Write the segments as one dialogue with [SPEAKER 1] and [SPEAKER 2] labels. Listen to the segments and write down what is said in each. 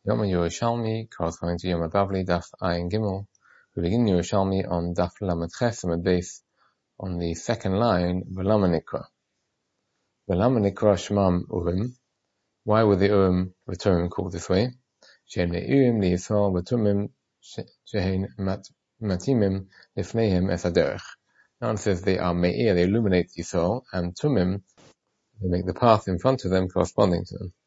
[SPEAKER 1] Yom Yerushalmi corresponding to Yom Bavli Daf Ayin Gimel. We begin Yerushalmi on Daf Lamed Ches Lamed Beis on the second line. V'lama Nikra. V'lama Nikra Shmam Urim. Why were the Urim V'Tumim called this way? She'en Me'irim Li'Yisrael V'Tumim She'en Matimim Lifneihem Es HaDerech. The answer is they are Me'ir, they illuminate Yisrael, and Tumim, they make the path in front of them corresponding to them.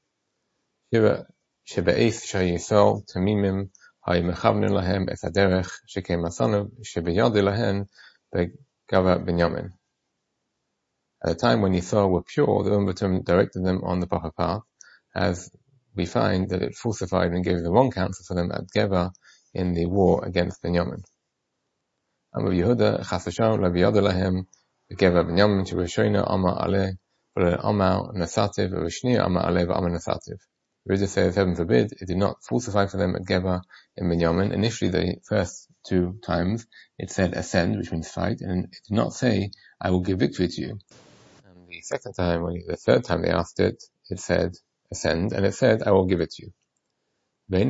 [SPEAKER 1] שבאיס שישראל תמימים היו מכוונים להם את הדרך שכמצאנו שביד להן בגבע בנימין. At the time when Yisrael were pure, the Urim directed them on the proper path, as we find that it falsified and gave the wrong counsel for them at Geba in the war against Benjamin. Amar Yehuda chasasham labiyad lahem b'Geba Benjamin sheb'Rishona Amar aleh v'Amar nasativ v'Rishniya Amar aleh v'Amar nasativ. The Rizah says, heaven forbid, it did not falsify for them at Geba in Benjamin. Initially, the first two times, it said ascend, which means fight, and it did not say, I will give victory to you. And the second time, the third time they asked it, it said ascend, and it said, I will give it to you. In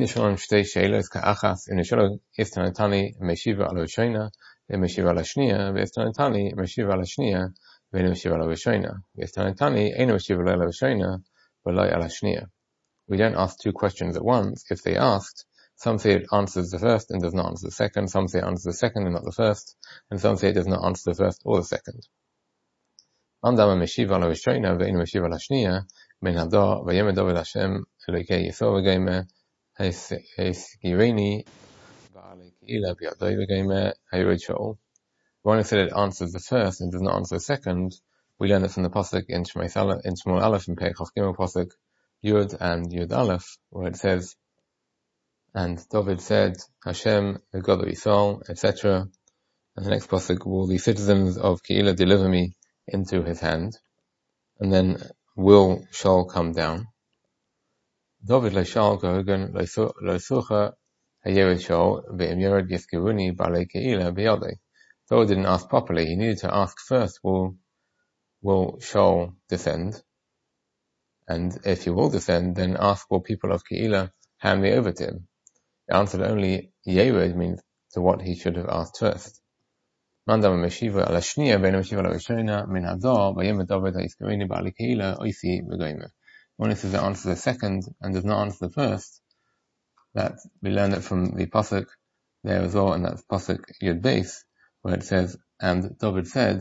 [SPEAKER 1] Nisholo, Iftanatani, Meshiva ala Rishona, Meshiva ala Shniya, Iftanatani, Meshiva ala Shniya, Meshiva ala Rishona, Iftanatani, Eino Meshiva ala Rishona, V'loi ala Shniya. We don't ask two questions at once. If they asked, some say it answers the first and does not answer the second, some say it answers the second and not the first, and some say it does not answer the first or the second. Andama Meshiva ala Rishona ve'inu Meshiva ala Shniya, ben hadar v'yem David Hashem Elokei Yisrael v'geime he'esgireni v'alei ke'ila b'yadoi v'geime ha'yired Shaul. One who said it answers the first and does not answer the second, we learn it from the pasuk in Shmuel Aleph in Perek Chof Gimel pasuk Yud and Yud Aleph, where it says, and David said, Hashem, the God of Yisrael, etc. And the next pasuk, will the citizens of Ke'ilah deliver me into his hand? And then will Shaul come down? David lo Shaul k'hogan lo sucha hayered Shaul ve'im yered yeskiruni b'alei Ke'ilah b'yadei. David didn't ask properly. He needed to ask first, will Shaul descend? And if he will descend, then ask, will people of Ke'ilah hand me over to him? The answer only Yered means to what he should have asked first. Mandam Meshiva ala Shniya ve'enu Meshiva ala Rishona min hadar v'yem David ha'iskerini ba'ali Ke'ilah oisi v'goyme. One says it answers the second and does not answer the first. That we learn it from the pasuk there as well, and that's pasuk Yud Beis, where it says, and David said,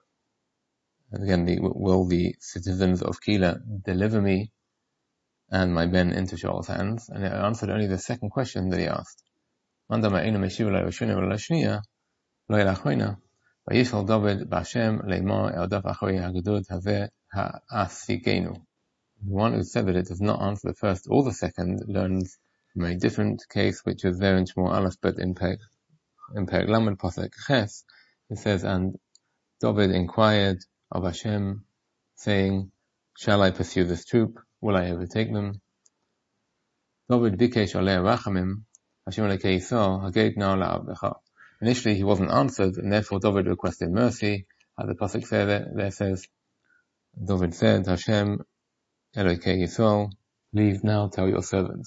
[SPEAKER 1] again, will the citizens of Ke'ilah deliver me and my ben into Shaul's hands? And it answered only the second question that he asked. Mandama eino meshiva la Rishona v'la Shniya, lo el achroina, v'yishal David b'Hashem le'mar el daf achori ha'gedud hazeh ha'asigenu. The one who said that it does not answer the first or the second learns from a different case, which is there in Shmuel Aleph, but in Perek Lamed pasuk Ches, it says, and David inquired of Hashem, saying, shall I pursue this troop? Will I overtake them? David bikesh aleh rachamim, Hashem Elokei Yisrael, haged now la'avdecha. Initially he wasn't answered, and therefore David requested mercy. As the pasuk there says, David said, Hashem Elokei Yisrael, leave now, tell your servant.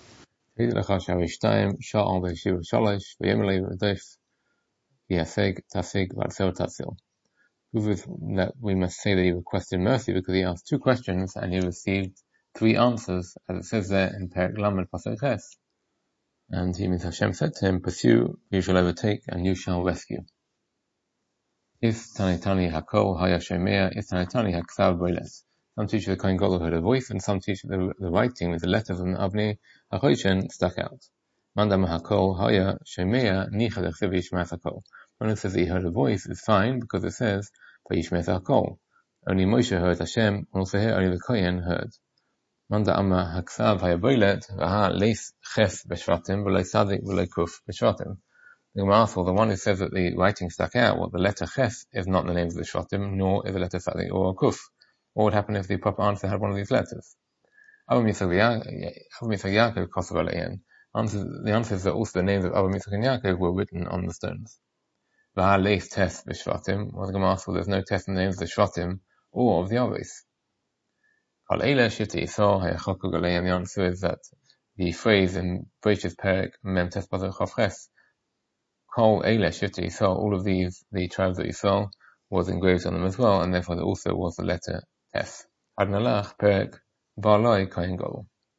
[SPEAKER 1] That we must say that he requested mercy because he asked two questions and he received three answers, as it says there in Perek Lamed pasuk Ches. And he means Hashem said to him, pursue, you shall overtake, and you shall rescue. If tanitani hakol haya shemea, if tanitani haksav boiles. Some teach the Kohen Gadol heard a voice, and some teach the writing with the letters on Avnei HaChoshen stuck out. Mandam hakol haya shemea nicha dechsev yishmeas hakol. One who says he heard a voice is fine because it says vayishmeas hakol. Only Moshe heard Hashem, and also here only the Kohen heard. Manda amma haksav haya boilet v'ha leis ches b'shvatim v'lei sadik v'lei kuf b'shvatim. The Gemara asks, well, the one who says that the writing stuck out, well, the letter ches is not the names of the shvatim, nor is the letter sadik or kuf. What would happen if the proper answer had one of these letters? The answer is that also the names of Abba, Yitzchak, and Yaakov were written on the stones. Well, the Gemara asks, well, there's no test in the names of the shvatim or of the Avos. The answer is that the phrase in Bereshit Perek Mem Tes Pasuk Chav Ches, Kol Eile Shivtei Yisrael, all of these, the tribes of Yisrael, was engraved on them as well, and therefore there also was the letter Tes. Ad Nalach Perek Valoi Kohen Gadol.